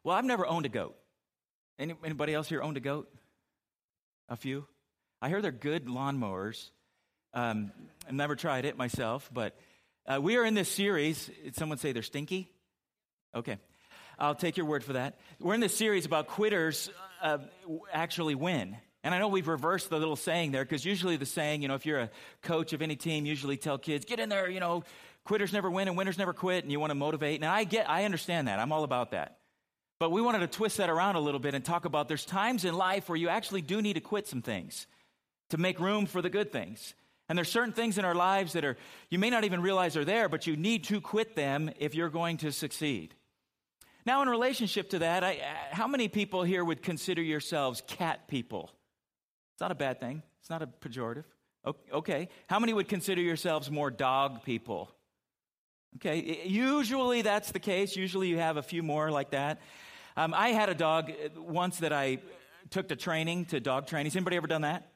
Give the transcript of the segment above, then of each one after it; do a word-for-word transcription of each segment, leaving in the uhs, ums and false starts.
Well, I've never owned a goat. Any, anybody else here owned a goat? A few? I hear they're good lawnmowers. Um, I've never tried it myself, but uh, we are in this series. Did someone say they're stinky? Okay. I'll take your word for that. We're in this series about quitters uh, actually win. And I know we've reversed the little saying there, because usually the saying, you know, if you're a coach of any team, usually tell kids, get in there, you know, quitters never win and winners never quit, and you want to motivate. And I get, I understand that. I'm all about that. But we wanted to twist that around a little bit and talk about there's times in life where you actually do need to quit some things to make room for the good things. And there's certain things in our lives that are, you may not even realize are there, but you need to quit them if you're going to succeed. Now, in relationship to that, I, how many people here would consider yourselves cat people? It's not a bad thing. It's not a pejorative. Okay. How many would consider yourselves more dog people? Okay. Usually that's the case. Usually you have a few more like that. Um, I had a dog once that I took to training, to dog training. Has anybody ever done that?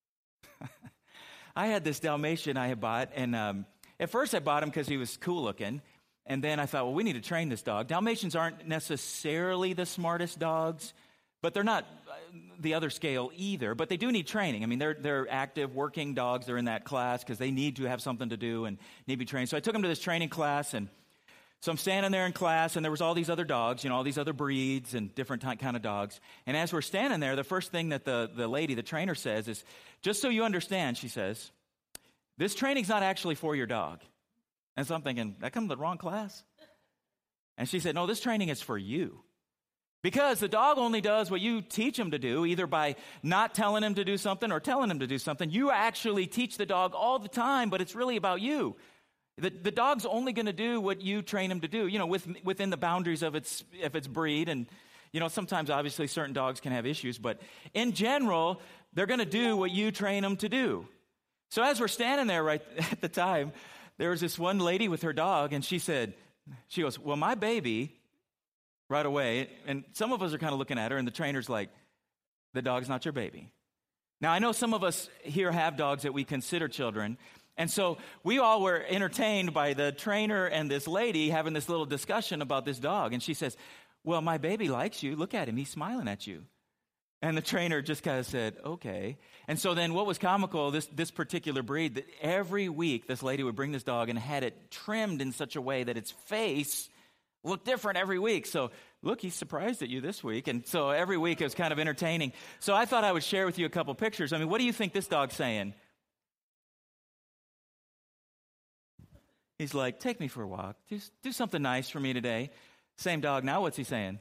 I had this Dalmatian I had bought, and um, at first I bought him because he was cool looking, and then I thought, well, we need to train this dog. Dalmatians aren't necessarily the smartest dogs, but they're not the other scale either, but they do need training. I mean, they're they're active, working dogs. They're in that class because they need to have something to do and need to be trained. So I took them to this training class, and so I'm standing there in class, and there was all these other dogs, you know, all these other breeds and different ty- kind of dogs. And as we're standing there, the first thing that the, the lady, the trainer, says is, just so you understand, she says, this training's not actually for your dog. And so I'm thinking, that comes to the wrong class? And she said, no, this training is for you. Because the dog only does what you teach him to do, either by not telling him to do something or telling him to do something. You actually teach the dog all the time, but it's really about you. The, the dog's only going to do what you train him to do, you know, with, within the boundaries of its, of its breed. And, you know, sometimes obviously certain dogs can have issues, but in general, they're going to do what you train them to do. So as we're standing there right at the time, there was this one lady with her dog, and she said, she goes, well, my baby, right away, and some of us are kind of looking at her, and the trainer's like, the dog's not your baby. Now, I know some of us here have dogs that we consider children, and so we all were entertained by the trainer and this lady having this little discussion about this dog. And she says, well, my baby likes you. Look at him. He's smiling at you. And the trainer just kind of said, okay. And so then what was comical, this, this particular breed, that every week this lady would bring this dog and had it trimmed in such a way that its face looked different every week. So, look, he's surprised at you this week. And so every week it was kind of entertaining. So I thought I would share with you a couple pictures. I mean, what do you think this dog's saying? He's like, take me for a walk. Do, do something nice for me today. Same dog. Now what's he saying?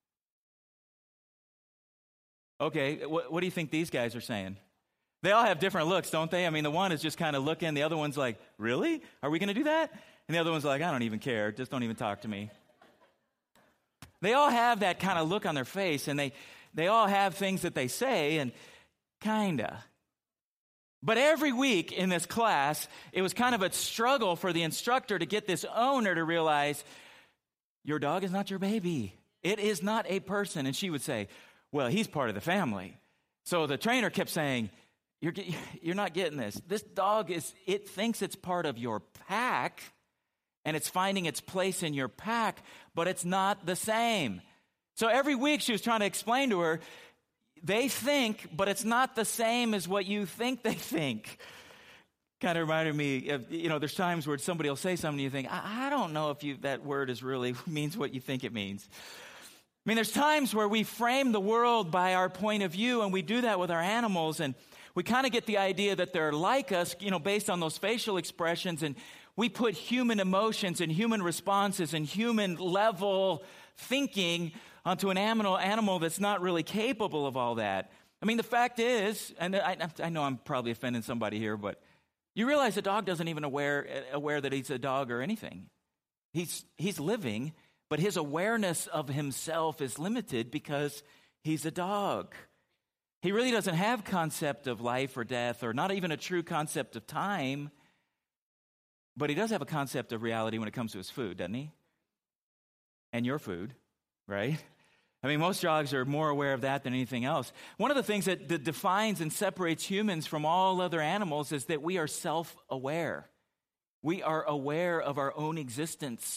Okay, what, what do you think these guys are saying? They all have different looks, don't they? I mean, the one is just kind of looking. The other one's like, really? Are we going to do that? And the other one's like, I don't even care. Just don't even talk to me. They all have that kind of look on their face, and they, they all have things that they say, and kind of. But every week in this class, it was kind of a struggle for the instructor to get this owner to realize, your dog is not your baby. It is not a person. And she would say, well, he's part of the family. So the trainer kept saying, you're, you're not getting this. This dog, is it thinks it's part of your pack, and it's finding its place in your pack, but it's not the same. So every week she was trying to explain to her, they think, but it's not the same as what you think they think. Kind of reminded me of, you know, there's times where somebody will say something and you think, I, I don't know if you that word is really means what you think it means. I mean, there's times where we frame the world by our point of view, and we do that with our animals, and we kind of get the idea that they're like us, you know, based on those facial expressions, and we put human emotions and human responses and human level thinking onto an animal animal that's not really capable of all that. I mean, the fact is, and I, I know I'm probably offending somebody here, but you realize a dog doesn't even aware aware that he's a dog or anything. He's he's living, but his awareness of himself is limited because he's a dog. He really doesn't have concept of life or death, or not even a true concept of time, but he does have a concept of reality when it comes to his food, doesn't he? And your food, right? I mean, most dogs are more aware of that than anything else. One of the things that, that defines and separates humans from all other animals is that we are self-aware. We are aware of our own existence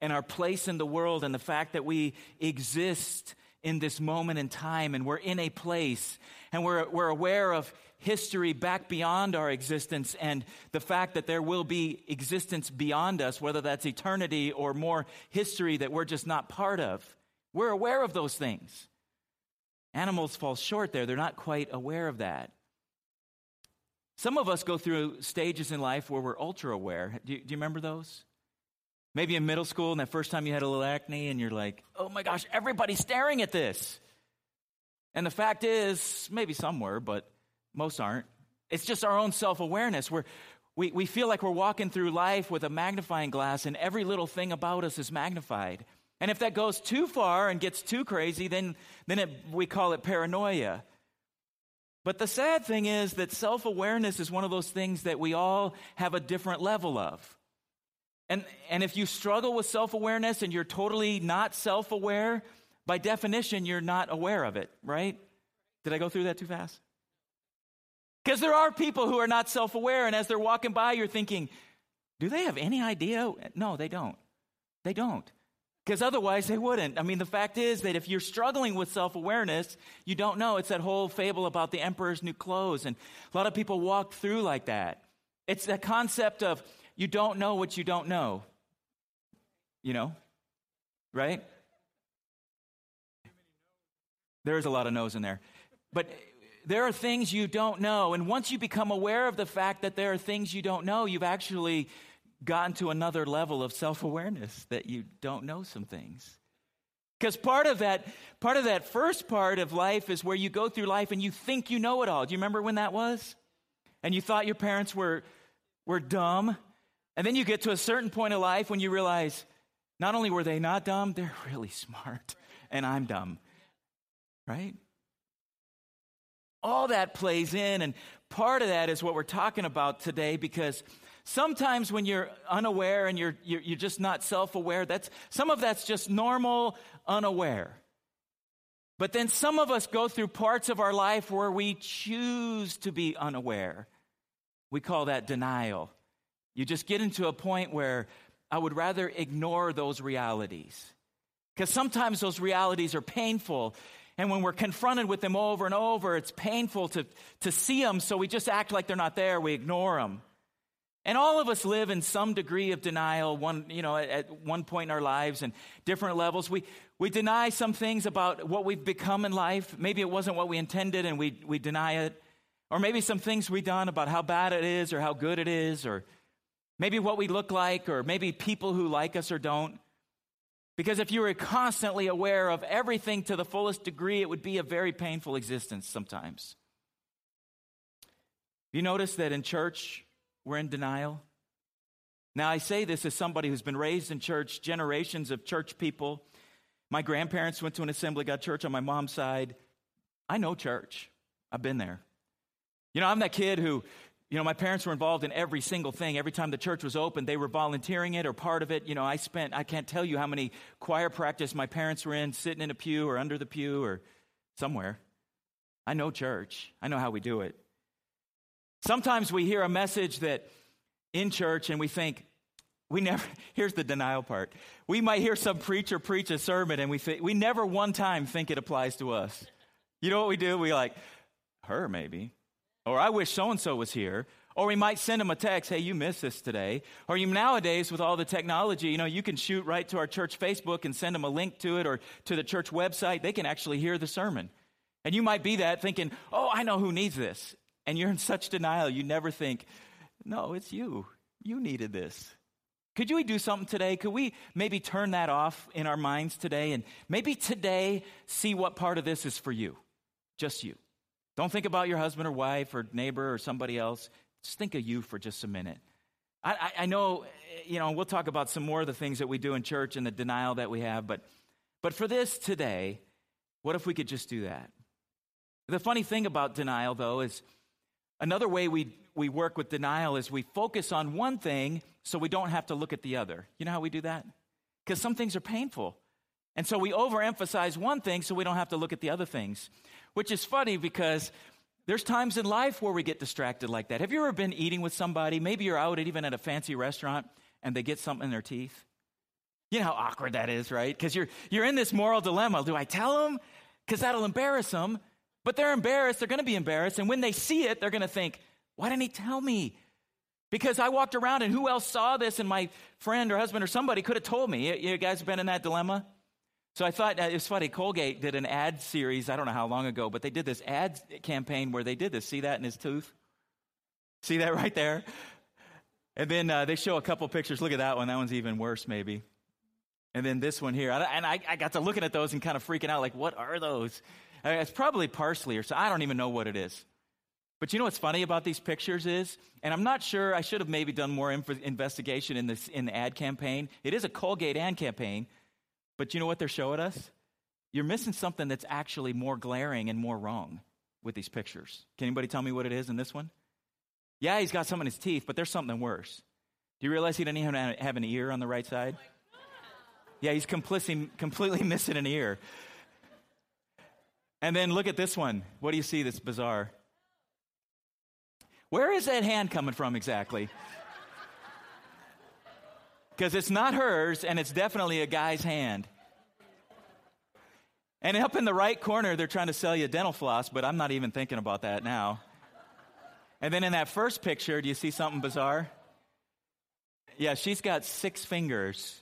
and our place in the world and the fact that we exist in this moment in time and we're in a place and we're, we're aware of history back beyond our existence and the fact that there will be existence beyond us, whether that's eternity or more history that we're just not part of. We're aware of those things. Animals fall short there. They're not quite aware of that. Some of us go through stages in life where we're ultra aware. Do you, do you remember those? Maybe in middle school and that first time you had a little acne and you're like, oh my gosh, everybody's staring at this. And the fact is, maybe some were, but most aren't. It's just our own self-awareness. We're, we, we feel like we're walking through life with a magnifying glass and every little thing about us is magnified. And if that goes too far and gets too crazy, then, then it, we call it paranoia. But the sad thing is that self-awareness is one of those things that we all have a different level of. And, and if you struggle with self-awareness and you're totally not self-aware, by definition, you're not aware of it, right? Did I go through that too fast? Because there are people who are not self-aware, and as they're walking by, you're thinking, do they have any idea? No, they don't. They don't. Because otherwise, they wouldn't. I mean, the fact is that if you're struggling with self-awareness, you don't know. It's that whole fable about the emperor's new clothes, and a lot of people walk through like that. It's that concept of you don't know what you don't know. You know? Right? There's a lot of no's in there. But there are things you don't know. And once you become aware of the fact that there are things you don't know, you've actually gotten to another level of self-awareness that you don't know some things. Because part of that, part of that first part of life is where you go through life and you think you know it all. Do you remember when that was? And you thought your parents were, were dumb. And then you get to a certain point of life when you realize not only were they not dumb, they're really smart. And I'm dumb. Right? All that plays in, and part of that is what we're talking about today, because sometimes when you're unaware and you're, you're you're just not self-aware, that's some of that's just normal unaware. But then some of us go through parts of our life where we choose to be unaware. We call that denial. You just get into a point where I would rather ignore those realities. Because sometimes those realities are painful. And when we're confronted with them over and over, it's painful to, to see them, so we just act like they're not there. We ignore them. And all of us live in some degree of denial, one, you know, at, at one point in our lives and different levels. We we deny some things about what we've become in life. Maybe it wasn't what we intended and we, we deny it. Or maybe some things we've done about how bad it is or how good it is, or maybe what we look like, or maybe people who like us or don't. Because if you were constantly aware of everything to the fullest degree, it would be a very painful existence sometimes. You notice that in church, we're in denial? Now, I say this as somebody who's been raised in church, generations of church people. My grandparents went to an Assembly of God church on my mom's side. I know church. I've been there. You know, I'm that kid who, you know, my parents were involved in every single thing. Every time the church was open, they were volunteering it or part of it. You know, I spent, I can't tell you how many choir practice my parents were in, sitting in a pew or under the pew or somewhere. I know church. I know how we do it. Sometimes we hear a message that in church and we think, we never, here's the denial part. We might hear some preacher preach a sermon and we think, we never one time think it applies to us. You know what we do? We like, her maybe. Or I wish so-and-so was here. Or we might send them a text, hey, you missed this today. Or you nowadays, with all the technology, you know, you can shoot right to our church Facebook and send them a link to it or to the church website. They can actually hear the sermon. And you might be that thinking, oh, I know who needs this. And you're in such denial, you never think, no, it's you. You needed this. Could we do something today? Could we maybe turn that off in our minds today and maybe today see what part of this is for you? Just you. Don't think about your husband or wife or neighbor or somebody else. Just think of you for just a minute. I, I, I know, you know, we'll talk about some more of the things that we do in church and the denial that we have, but but for this today, what if we could just do that? The funny thing about denial, though, is another way we, we work with denial is we focus on one thing so we don't have to look at the other. You know how we do that? Because some things are painful. And so we overemphasize one thing so we don't have to look at the other things, which is funny because there's times in life where we get distracted like that. Have you ever been eating with somebody? Maybe you're out at even at a fancy restaurant and they get something in their teeth. You know how awkward that is, right? Because you're, you're in this moral dilemma. Do I tell them? Because that'll embarrass them. But they're embarrassed. They're going to be embarrassed. And when they see it, they're going to think, why didn't he tell me? Because I walked around and who else saw this? And my friend or husband or somebody could have told me. You, you guys have been in that dilemma? So I thought, uh, it was funny, Colgate did an ad series, I don't know how long ago, but they did this ad campaign where they did this. See that in his tooth? See that right there? And then uh, they show a couple pictures. Look at that one. That one's even worse, maybe. And then this one here. And I, I got to looking at those and kind of freaking out, like, what are those? I mean, it's probably parsley or so. I don't even know what it is. But you know what's funny about these pictures is, and I'm not sure, I should have maybe done more inf- investigation in this in the ad campaign. It is a Colgate ad campaign. But you know what they're showing us? You're missing something that's actually more glaring and more wrong with these pictures. Can anybody tell me what it is in this one? Yeah, he's got some in his teeth, but there's something worse. Do you realize he didn't even have an ear on the right side? Yeah, he's completely, completely missing an ear. And then look at this one. What do you see that's bizarre? Where is that hand coming from exactly? Because it's not hers, and it's definitely a guy's hand. And up in the right corner, they're trying to sell you a dental floss, but I'm not even thinking about that now. And then in that first picture, do you see something bizarre? Yeah, she's got six fingers.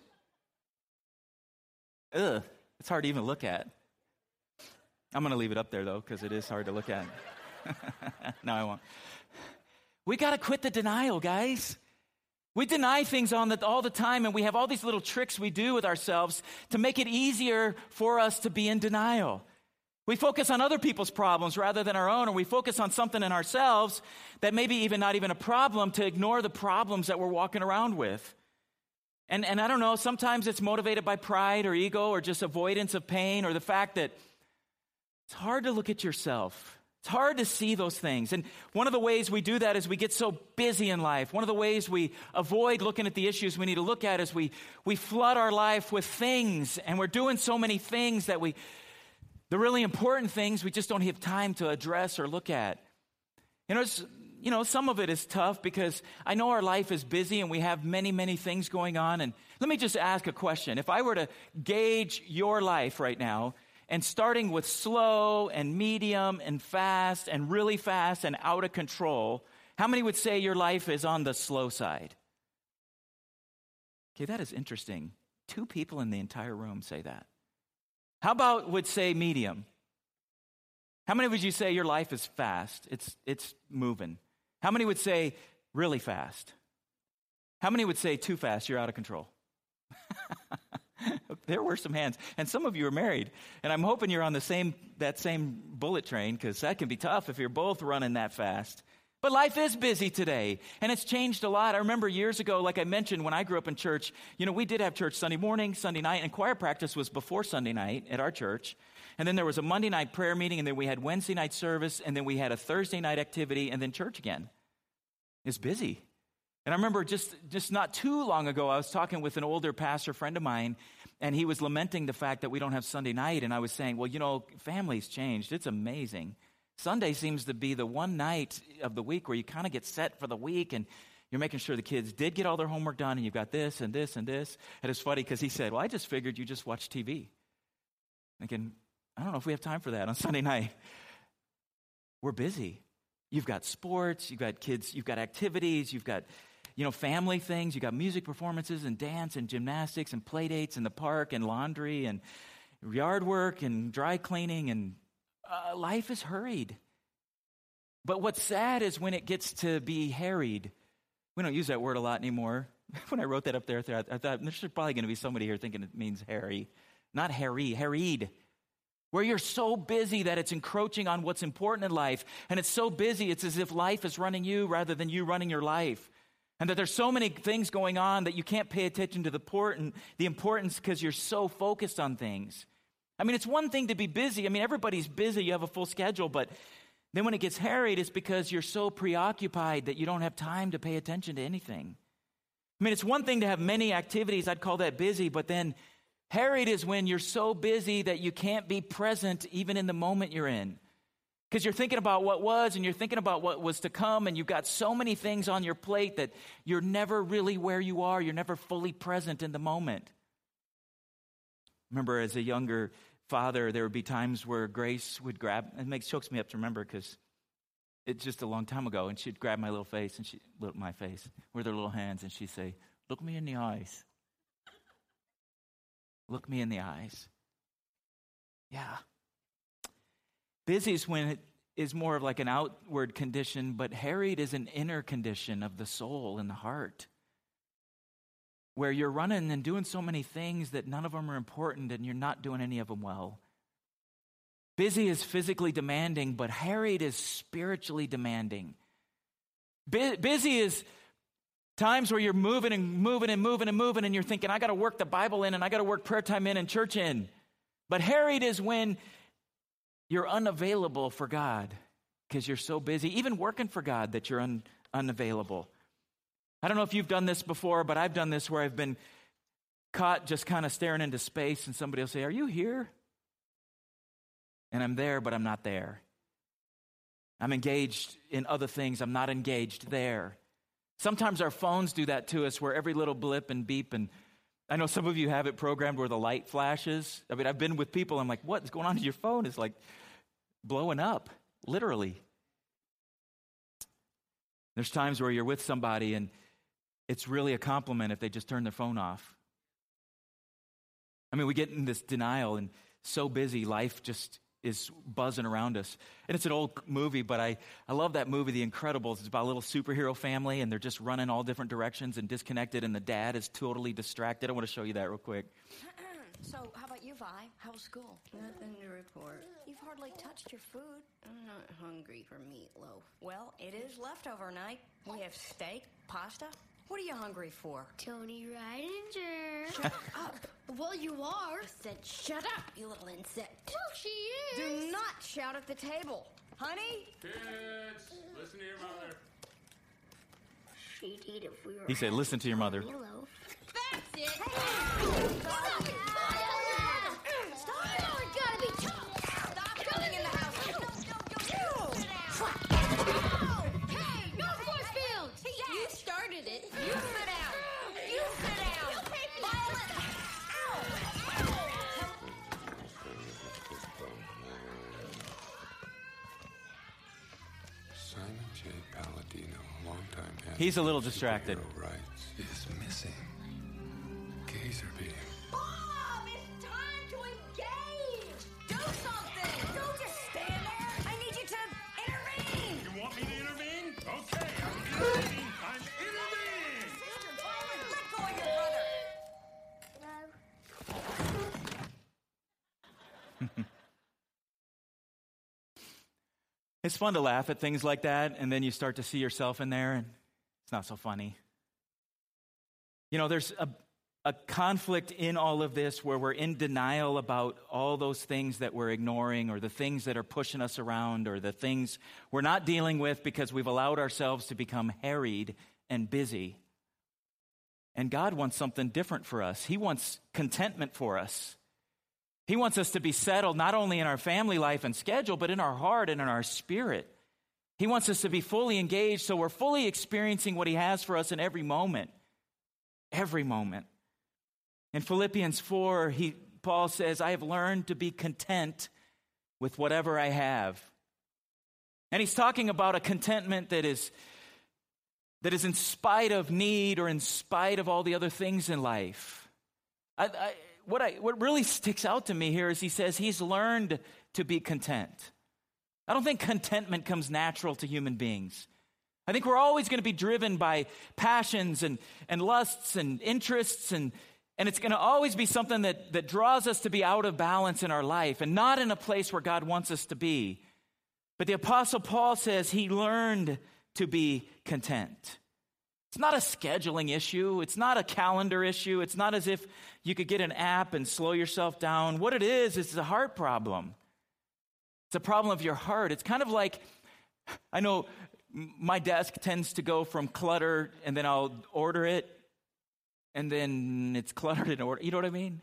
Ugh, it's hard to even look at. I'm going to leave it up there, though, because it is hard to look at. No, I won't. We got to quit the denial, guys. We deny things on the, all the time, and we have all these little tricks we do with ourselves to make it easier for us to be in denial. We focus on other people's problems rather than our own, or we focus on something in ourselves that maybe even not even a problem to ignore the problems that we're walking around with. And, and I don't know, sometimes it's motivated by pride or ego or just avoidance of pain or the fact that it's hard to look at yourself. It's hard to see those things. And one of the ways we do that is we get so busy in life. One of the ways we avoid looking at the issues we need to look at is we, we flood our life with things, and we're doing so many things that we, the really important things, we just don't have time to address or look at. You know, it's, you know, some of it is tough because I know our life is busy and we have many, many things going on. And let me just ask a question. If I were to gauge your life right now, and starting with slow and medium and fast and really fast and out of control, how many would say your life is on the slow side? Okay, that is interesting. Two people in the entire room say that. How about would say medium? How many would you say your life is fast? It's, it's moving. How many would say really fast? How many would say too fast, you're out of control? There were some hands. And some of you are married. And I'm hoping you're on the same that same bullet train, because that can be tough if you're both running that fast. But life is busy today, and it's changed a lot. I remember years ago, like I mentioned, when I grew up in church, you know, we did have church Sunday morning, Sunday night, and choir practice was before Sunday night at our church. And then there was a Monday night prayer meeting, and then we had Wednesday night service, and then we had a Thursday night activity, and then church again. It's busy. And I remember just, just not too long ago, I was talking with an older pastor friend of mine, and he was lamenting the fact that we don't have Sunday night. And I was saying, well, you know, families changed. It's amazing. Sunday seems to be the one night of the week where you kind of get set for the week, and you're making sure the kids did get all their homework done, and you've got this and this and this. And it's funny because he said, well, I just figured you just watch T V. Thinking, I don't know if we have time for that on Sunday night. We're busy. You've got sports, you've got kids, you've got activities, you've got, you know, family things, you got music performances and dance and gymnastics and play dates in the park and laundry and yard work and dry cleaning, and uh, life is hurried. But what's sad is when it gets to be harried. We don't use that word a lot anymore. When I wrote that up there, I thought, I thought there's probably going to be somebody here thinking it means hairy. Not hairy, harried. Where you're so busy that it's encroaching on what's important in life. And it's so busy, it's as if life is running you rather than you running your life. And that there's so many things going on that you can't pay attention to the important, the importance because you're so focused on things. I mean, it's one thing to be busy. I mean, everybody's busy. You have a full schedule. But then when it gets harried, it's because you're so preoccupied that you don't have time to pay attention to anything. I mean, it's one thing to have many activities. I'd call that busy. But then harried is when you're so busy that you can't be present even in the moment you're in. Because you're thinking about what was and you're thinking about what was to come, and you've got so many things on your plate that you're never really where you are. You're never fully present in the moment. Remember, as a younger father, there would be times where Grace would grab, it makes chokes me up to remember because it's just a long time ago, and she'd grab my little face, and she, my face, with her little hands, and she'd say, look me in the eyes. Look me in the eyes. Yeah. Busy is when it is more of like an outward condition, but harried is an inner condition of the soul and the heart, where you're running and doing so many things that none of them are important and you're not doing any of them well. Busy is physically demanding, but harried is spiritually demanding. Bu- busy is times where you're moving and moving and moving and moving and you're thinking, I got to work the Bible in and I got to work prayer time in and church in. But harried is when you're unavailable for God because you're so busy, even working for God, that you're un- unavailable. I don't know if you've done this before, but I've done this where I've been caught just kind of staring into space and somebody will say, are you here? And I'm there, but I'm not there. I'm engaged in other things. I'm not engaged there. Sometimes our phones do that to us where every little blip and beep, and I know some of you have it programmed where the light flashes. I mean, I've been with people, I'm like, what is going on in your phone? It's like blowing up, literally. There's times where you're with somebody and it's really a compliment if they just turn their phone off. I mean, we get in this denial and so busy, life just is buzzing around us. And it's an old movie, but I, I love that movie, The Incredibles. It's about a little superhero family, and they're just running all different directions and disconnected, and the dad is totally distracted. I want to show you that real quick. So, how about you, Vi? How was school? Nothing to report. You've hardly touched your food. I'm not hungry for meatloaf. Well, it is leftover night. We have steak, pasta. What are you hungry for? Tony Ridinger. Shut up. Well, you are. I said, shut up, you little insect. Well, she is. Do not shout at the table. Honey? Kids, listen to your mother. She'd eat if we were. He said, listen to your mother. Meatloaf. That's it. Stop it! Stop it! Oh, we gotta be tough. Stop coming in the house. No, no, no, no. Hey, no force fields. You started it. You sit down. You sit down. Violet. Simon J. Palladino, longtime head He's a little distracted. superhero rights, is missing. Gazer beam. Mom, it's time to engage. Do something. Don't just stand there. I need you to intervene. You want me to intervene? Okay, I'm intervening. I'm intervening. Sister Violet, let go of your brother. It's fun to laugh at things like that, and then you start to see yourself in there, and it's not so funny. You know, there's a, a conflict in all of this where we're in denial about all those things that we're ignoring, or the things that are pushing us around, or the things we're not dealing with because we've allowed ourselves to become harried and busy. And God wants something different for us. He wants contentment for us. He wants us to be settled not only in our family life and schedule, but in our heart and in our spirit. He wants us to be fully engaged so we're fully experiencing what He has for us in every moment. Every moment. In Philippians four, he, Paul says, I have learned to be content with whatever I have. And he's talking about a contentment that is, that is in spite of need or in spite of all the other things in life. I, I What, I, what really sticks out to me here is he says he's learned to be content. I don't think contentment comes natural to human beings. I think we're always going to be driven by passions and, and lusts and interests, and, and it's going to always be something that, that draws us to be out of balance in our life and not in a place where God wants us to be. But the Apostle Paul says he learned to be content. It's not a scheduling issue. It's not a calendar issue. It's not as if you could get an app and slow yourself down. What it is, is a heart problem. It's a problem of your heart. It's kind of like, I know my desk tends to go from clutter, and then I'll order it, and then it's cluttered in order. You know what I mean?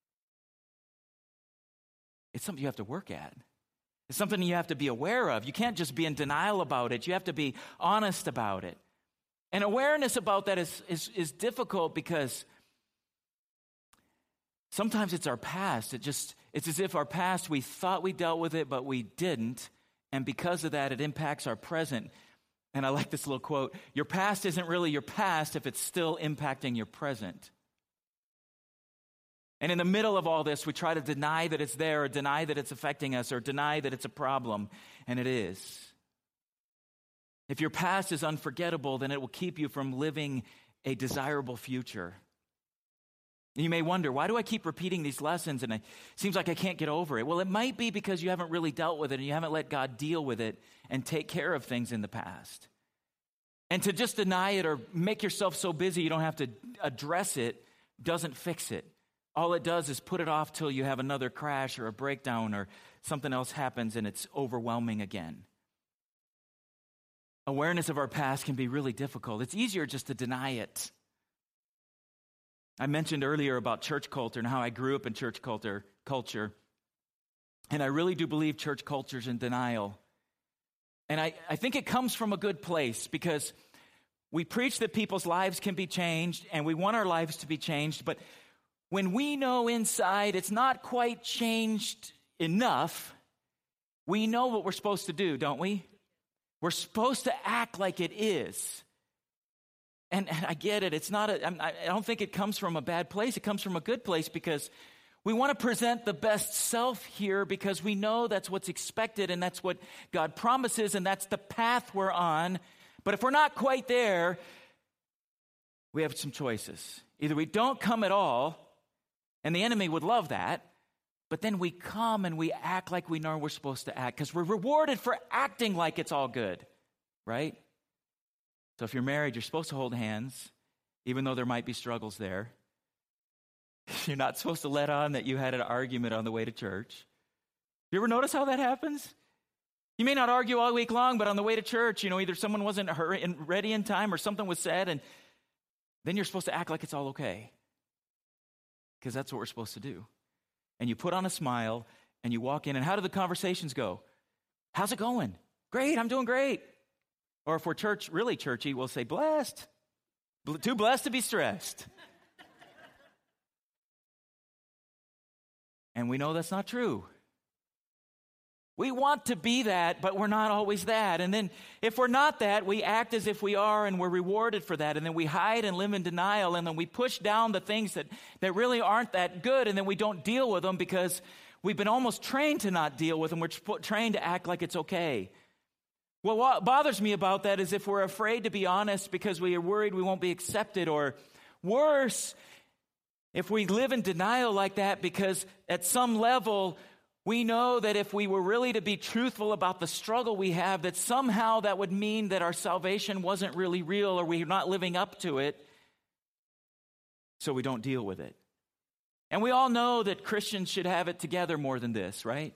It's something you have to work at. It's something you have to be aware of. You can't just be in denial about it. You have to be honest about it. And awareness about that is, is, is difficult because Sometimes it's our past. It just, it's as if our past, we thought we dealt with it, but we didn't. And because of that, it impacts our present. And I like this little quote, your past isn't really your past if it's still impacting your present. And in the middle of all this, we try to deny that it's there, or deny that it's affecting us, or deny that it's a problem, and it is. If your past is unforgettable, then it will keep you from living a desirable future. And you may wonder, why do I keep repeating these lessons and it seems like I can't get over it? Well, it might be because you haven't really dealt with it and you haven't let God deal with it and take care of things in the past. And to just deny it or make yourself so busy you don't have to address it doesn't fix it. All it does is put it off till you have another crash or a breakdown or something else happens and it's overwhelming again. Awareness of our past can be really difficult. It's easier just to deny it. I mentioned earlier about church culture and how I grew up in church culture, culture. And I really do believe church culture is in denial. And I, I think it comes from a good place because we preach that people's lives can be changed and we want our lives to be changed. But when we know inside it's not quite changed enough, we know what we're supposed to do, don't we? We're supposed to act like it is. And, and I get it. It's not a, I don't think it comes from a bad place. It comes from a good place because we want to present the best self here because we know that's what's expected and that's what God promises and that's the path we're on. But if we're not quite there, we have some choices. Either we don't come at all, and the enemy would love that, but then we come and we act like we know we're supposed to act because we're rewarded for acting like it's all good, right? So if you're married, you're supposed to hold hands, even though there might be struggles there. You're not supposed to let on that you had an argument on the way to church. You ever notice how that happens? You may not argue all week long, but on the way to church, you know, either someone wasn't ready in time or something was said, and then you're supposed to act like it's all okay. Because that's what we're supposed to do. And you put on a smile, and you walk in, and how do the conversations go? How's it going? Great, I'm doing great. Or if we're church, really churchy, we'll say, blessed. Too blessed to be stressed. And we know that's not true. We want to be that, but we're not always that. And then if we're not that, we act as if we are and we're rewarded for that. And then we hide and live in denial. And then we push down the things that, that really aren't that good. And then we don't deal with them because we've been almost trained to not deal with them. We're trained to act like it's okay. Well, what bothers me about that is if we're afraid to be honest because we are worried we won't be accepted, or worse, if we live in denial like that because at some level we know that if we were really to be truthful about the struggle we have, that somehow that would mean that our salvation wasn't really real or we're not living up to it, so we don't deal with it. And we all know that Christians should have it together more than this, right?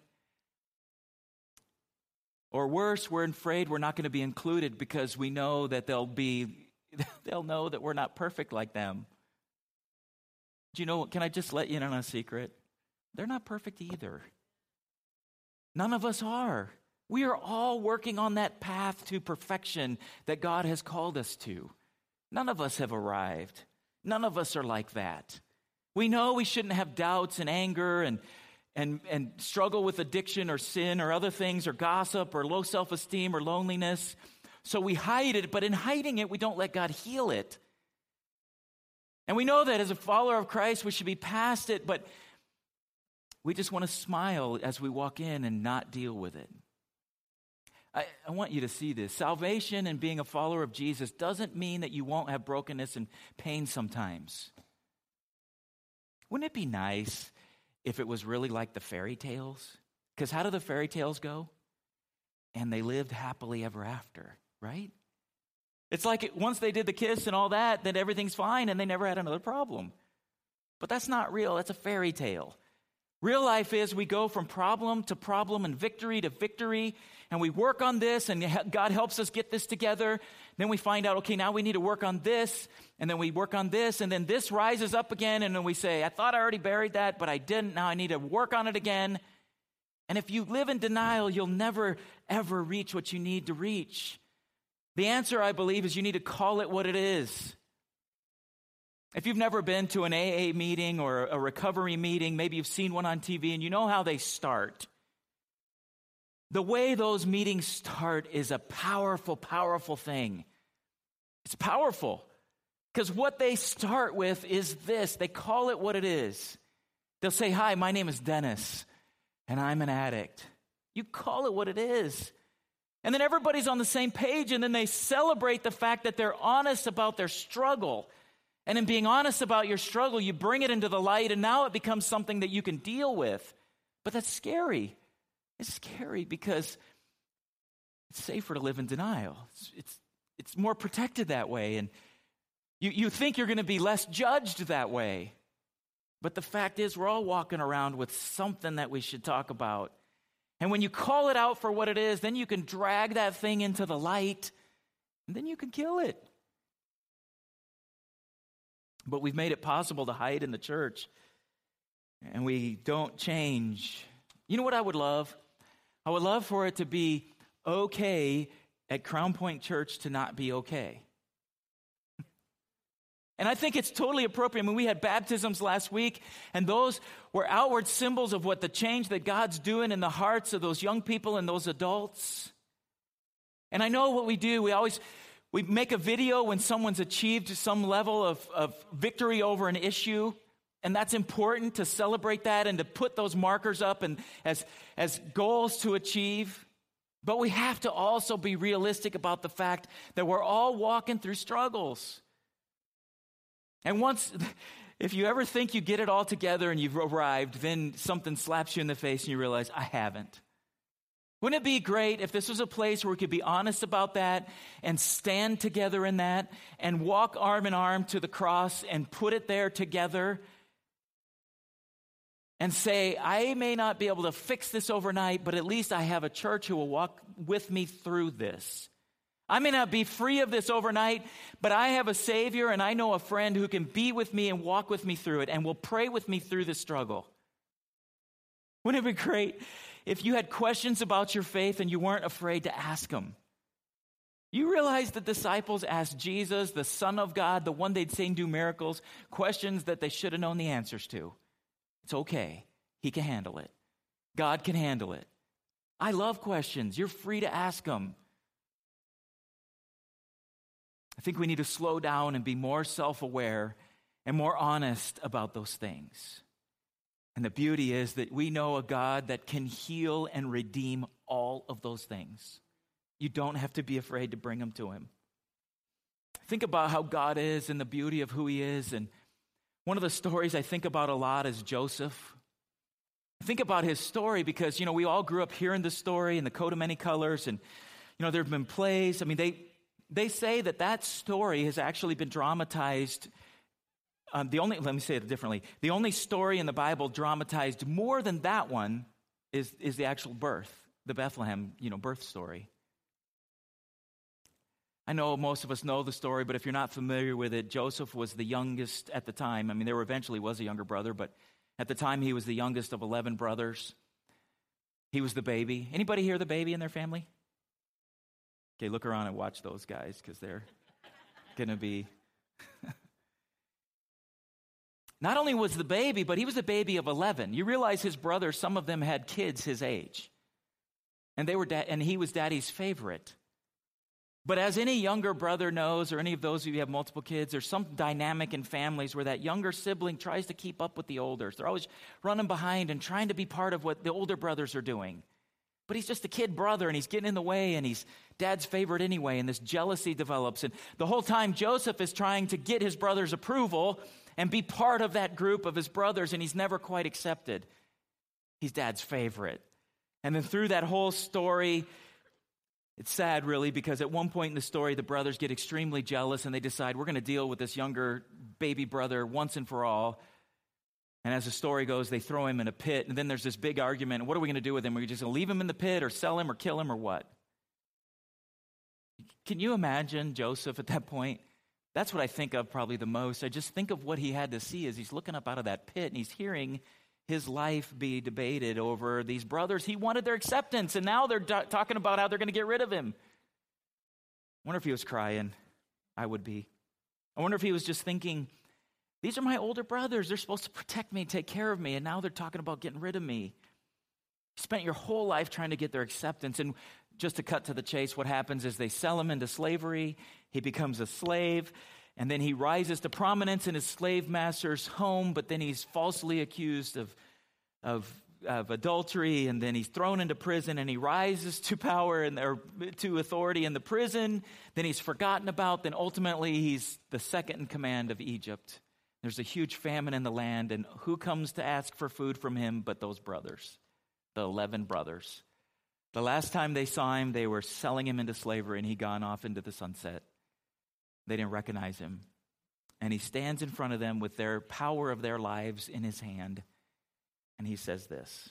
Or worse, we're afraid we're not going to be included because we know that they'll be, they'll know that we're not perfect like them. Do you know, can I just let you in on a secret? They're not perfect either. None of us are. We are all working on that path to perfection that God has called us to. None of us have arrived. None of us are like that. We know we shouldn't have doubts and anger and And, and struggle with addiction or sin or other things or gossip or low self-esteem or loneliness. So we hide it, but in hiding it, we don't let God heal it. And we know that as a follower of Christ, we should be past it, but we just want to smile as we walk in and not deal with it. I, I want you to see this. Salvation and being a follower of Jesus doesn't mean that you won't have brokenness and pain sometimes. Wouldn't it be nice if it was really like the fairy tales? Because how do the fairy tales go? And they lived happily ever after, right? It's like once they did the kiss and all that, then everything's fine and they never had another problem. But that's not real. That's a fairy tale. Real life is we go from problem to problem and victory to victory, and we work on this, and God helps us get this together. Then we find out, okay, now we need to work on this, and then we work on this, and then this rises up again, and then we say, I thought I already buried that, but I didn't. Now I need to work on it again. And if you live in denial, you'll never, ever reach what you need to reach. The answer, I believe, is you need to call it what it is. If you've never been to an A A meeting or a recovery meeting, maybe you've seen one on T V and you know how they start. The way those meetings start is a powerful, powerful thing. It's powerful because what they start with is this. They call it what it is. They'll say, hi, my name is Dennis, and I'm an addict. You call it what it is. And then everybody's on the same page, and then they celebrate the fact that they're honest about their struggle. And in being honest about your struggle, you bring it into the light, and now it becomes something that you can deal with. But that's scary. It's scary because it's safer to live in denial. It's, it's, it's more protected that way, and you, you think you're going to be less judged that way. But the fact is, we're all walking around with something that we should talk about. And when you call it out for what it is, then you can drag that thing into the light, and then you can kill it. But we've made it possible to hide in the church, and we don't change. You know what I would love? I would love for it to be okay at Crown Point Church to not be okay. And I think it's totally appropriate. I mean, we had baptisms last week, and those were outward symbols of what the change that God's doing in the hearts of those young people and those adults. And I know what we do. We always, we make a video when someone's achieved some level of, of victory over an issue. And that's important to celebrate that and to put those markers up and as, as goals to achieve. But we have to also be realistic about the fact that we're all walking through struggles. And once, if you ever think you get it all together and you've arrived, then something slaps you in the face and you realize, I haven't. Wouldn't it be great if this was a place where we could be honest about that and stand together in that and walk arm in arm to the cross and put it there together and say, I may not be able to fix this overnight, but at least I have a church who will walk with me through this. I may not be free of this overnight, but I have a Savior and I know a friend who can be with me and walk with me through it and will pray with me through the struggle. Wouldn't it be great if you had questions about your faith and you weren't afraid to ask them? You realize the disciples asked Jesus, the Son of God, the one they'd seen do miracles, questions that they should have known the answers to. It's okay. He can handle it. God can handle it. I love questions. You're free to ask them. I think we need to slow down and be more self-aware and more honest about those things. And the beauty is that we know a God that can heal and redeem all of those things. You don't have to be afraid to bring them to him. Think about how God is and the beauty of who he is. And one of the stories I think about a lot is Joseph. I think about his story because, you know, we all grew up hearing this story in the Coat of Many Colors. And, you know, there have been plays. I mean, they... They say that that story has actually been dramatized. Um, the only, let me say it differently. The only story in the Bible dramatized more than that one is, is the actual birth, the Bethlehem, you know, birth story. I know most of us know the story, but if you're not familiar with it, Joseph was the youngest at the time. I mean, there eventually was a younger brother, but at the time he was the youngest of eleven brothers. He was the baby. Anybody here the baby in their family? Okay, look around and watch those guys because they're going to be... Not only was the baby, but he was the baby of eleven. You realize his brothers, some of them had kids his age. And they were da- and he was daddy's favorite. But as any younger brother knows, or any of those of you who have multiple kids, there's some dynamic in families where that younger sibling tries to keep up with the olders. They're always running behind and trying to be part of what the older brothers are doing. But he's just a kid brother, and he's getting in the way, and he's dad's favorite anyway, and this jealousy develops. And the whole time, Joseph is trying to get his brother's approval and be part of that group of his brothers, and he's never quite accepted. He's dad's favorite. And then through that whole story, it's sad, really, because at one point in the story, the brothers get extremely jealous, and they decide, we're going to deal with this younger baby brother once and for all. And as the story goes, they throw him in a pit. And then there's this big argument. What are we going to do with him? Are we just going to leave him in the pit or sell him or kill him or what? Can you imagine Joseph at that point? That's what I think of probably the most. I just think of what he had to see as he's looking up out of that pit and he's hearing his life be debated over these brothers. He wanted their acceptance, and now they're do- talking about how they're going to get rid of him. I wonder if he was crying. I would be. I wonder if he was just thinking, These are my older brothers. They're supposed to protect me, take care of me, and now they're talking about getting rid of me. You spent your whole life trying to get their acceptance, and just to cut to the chase, what happens is they sell him into slavery. He becomes a slave, and then he rises to prominence in his slave master's home, but then he's falsely accused of, of, of adultery, and then he's thrown into prison, and he rises to power and or to authority in the prison. Then he's forgotten about. Then ultimately, he's the second in command of Egypt. There's a huge famine in the land, and who comes to ask for food from him but those brothers, the eleven brothers. The last time they saw him, they were selling him into slavery, and he'd gone off into the sunset. They didn't recognize him. And he stands in front of them with their power of their lives in his hand, and he says this: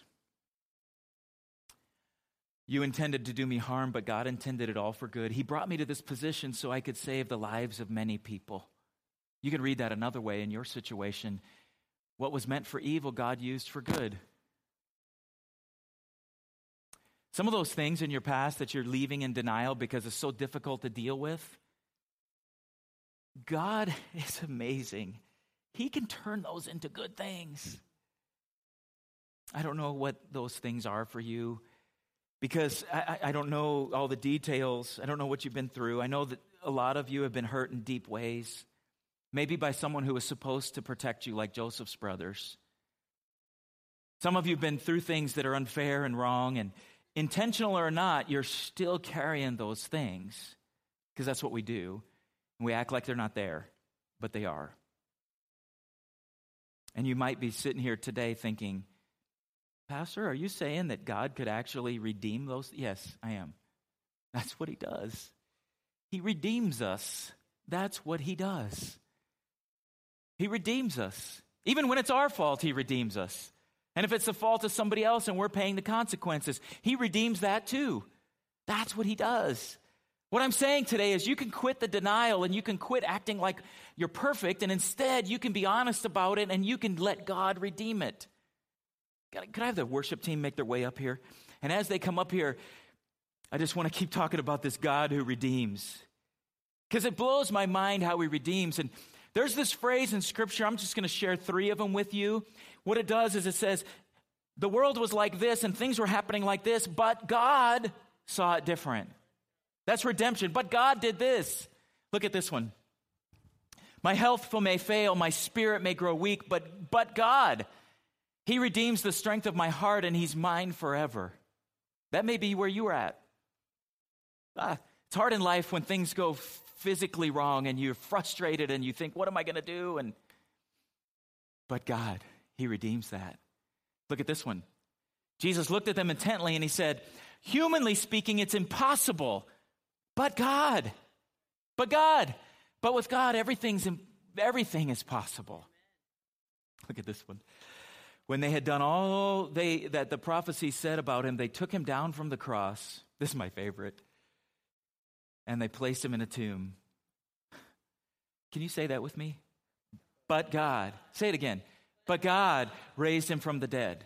"You intended to do me harm, but God intended it all for good. He brought me to this position so I could save the lives of many people." You can read that another way in your situation. What was meant for evil, God used for good. Some of those things in your past that you're leaving in denial because it's so difficult to deal with, God is amazing. He can turn those into good things. I don't know what those things are for you because I, I don't know all the details. I don't know what you've been through. I know that a lot of you have been hurt in deep ways. Maybe by someone who was supposed to protect you, like Joseph's brothers. Some of you have been through things that are unfair and wrong, and intentional or not, you're still carrying those things, because that's what we do. And we act like they're not there, but they are. And you might be sitting here today thinking, "Pastor, are you saying that God could actually redeem those?" Yes, I am. That's what he does. He redeems us. That's what he does. He redeems us. Even when it's our fault, he redeems us. And if it's the fault of somebody else and we're paying the consequences, he redeems that too. That's what he does. What I'm saying today is you can quit the denial and you can quit acting like you're perfect, and instead you can be honest about it and you can let God redeem it. Could I have the worship team make their way up here? And as they come up here, I just want to keep talking about this God who redeems. Because it blows my mind how he redeems. And there's this phrase in Scripture, I'm just going to share three of them with you. What it does is it says, the world was like this and things were happening like this, but God saw it different. That's redemption. But God did this. Look at this one. My health may fail, my spirit may grow weak, but, but God, he redeems the strength of my heart and he's mine forever. That may be where you are at. Ah, it's hard in life when things go physically wrong and you're frustrated and you think, what am I going to do? And but God, he redeems that. Look at this one. Jesus looked at them intently and he said, humanly speaking, it's impossible. But God, but God, but with God, everything's everything is possible. Look at this one. When they had done all they that the prophecy said about him, they took him down from the cross. This is my favorite. And they placed him in a tomb. Can you say that with me? But God. Say it again. But God raised him from the dead.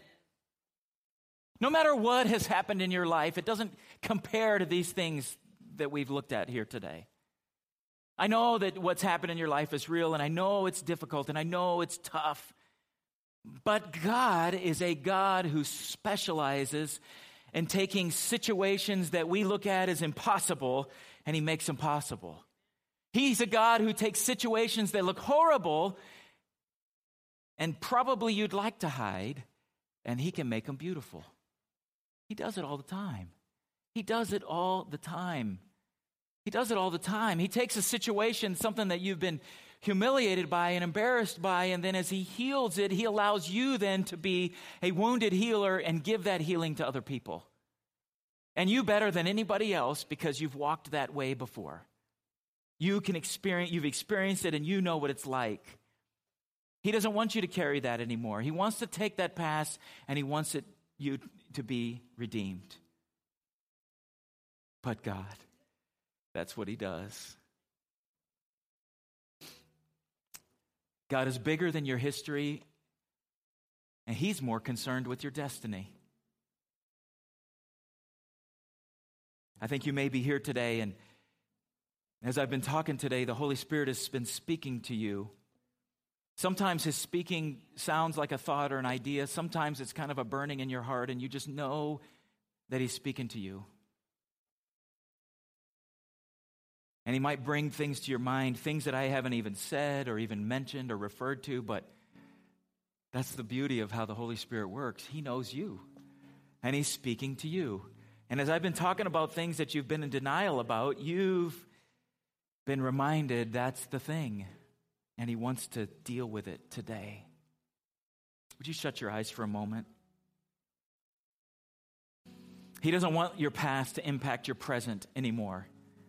No matter what has happened in your life, it doesn't compare to these things that we've looked at here today. I know that what's happened in your life is real, and I know it's difficult, and I know it's tough. But God is a God who specializes in taking situations that we look at as impossible, and he makes them possible. He's a God who takes situations that look horrible and probably you'd like to hide, and he can make them beautiful. He does it all the time. He does it all the time. He does it all the time. He takes a situation, something that you've been humiliated by and embarrassed by, and then as he heals it, he allows you then to be a wounded healer and give that healing to other people. And you better than anybody else because you've walked that way before. You can experience, you've experienced it and you know what it's like. He doesn't want you to carry that anymore. He wants to take that past and he wants it you to be redeemed. But God, that's what he does. God is bigger than your history, and he's more concerned with your destiny. I think you may be here today, and as I've been talking today, the Holy Spirit has been speaking to you. Sometimes his speaking sounds like a thought or an idea. Sometimes it's kind of a burning in your heart, and you just know that he's speaking to you. And he might bring things to your mind, things that I haven't even said or even mentioned or referred to, but that's the beauty of how the Holy Spirit works. He knows you, and he's speaking to you. And as I've been talking about things that you've been in denial about, you've been reminded that's the thing, and he wants to deal with it today. Would you shut your eyes for a moment? He doesn't want your past to impact your present anymore.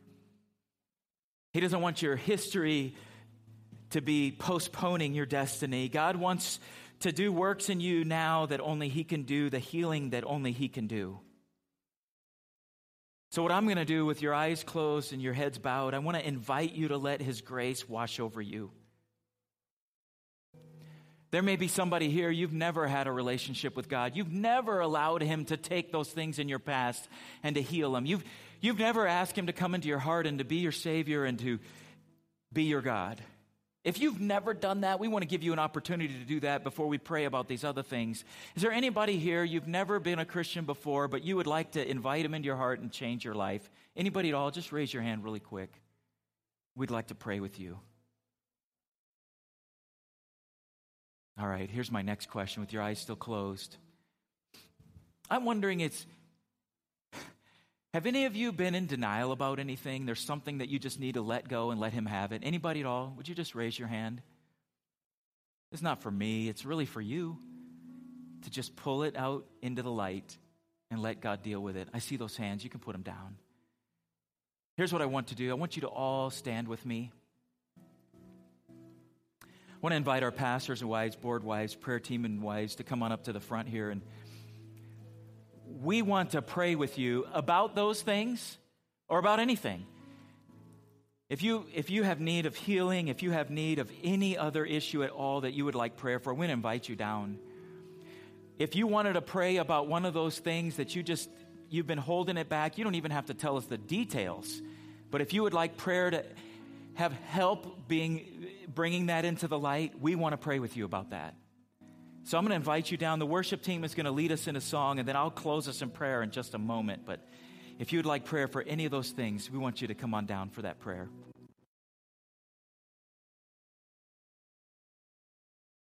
He doesn't want your history to be postponing your destiny. God wants to do works in you now that only he can do, the healing that only he can do. So what I'm going to do with your eyes closed and your heads bowed, I want to invite you to let his grace wash over you. There may be somebody here, you've never had a relationship with God. You've never allowed him to take those things in your past and to heal them. You've, you've never asked him to come into your heart and to be your Savior and to be your God. If you've never done that, we want to give you an opportunity to do that before we pray about these other things. Is there anybody here, you've never been a Christian before, but you would like to invite him into your heart and change your life? Anybody at all? Just raise your hand really quick. We'd like to pray with you. All right, here's my next question with your eyes still closed. I'm wondering, it's, have any of you been in denial about anything? There's something that you just need to let go and let him have it. Anybody at all? Would you just raise your hand? It's not for me. It's really for you to just pull it out into the light and let God deal with it. I see those hands. You can put them down. Here's what I want to do. I want you to all stand with me. I want to invite our pastors and wives, board wives, prayer team and wives to come on up to the front here. And we want to pray with you about those things or about anything. If you, if you have need of healing, if you have need of any other issue at all that you would like prayer for, we're going to invite you down. If you wanted to pray about one of those things that you just, you've been holding it back, you don't even have to tell us the details. But if you would like prayer to have help being bringing that into the light, we want to pray with you about that. So I'm going to invite you down. The worship team is going to lead us in a song, and then I'll close us in prayer in just a moment. But if you would like prayer for any of those things, we want you to come on down for that prayer.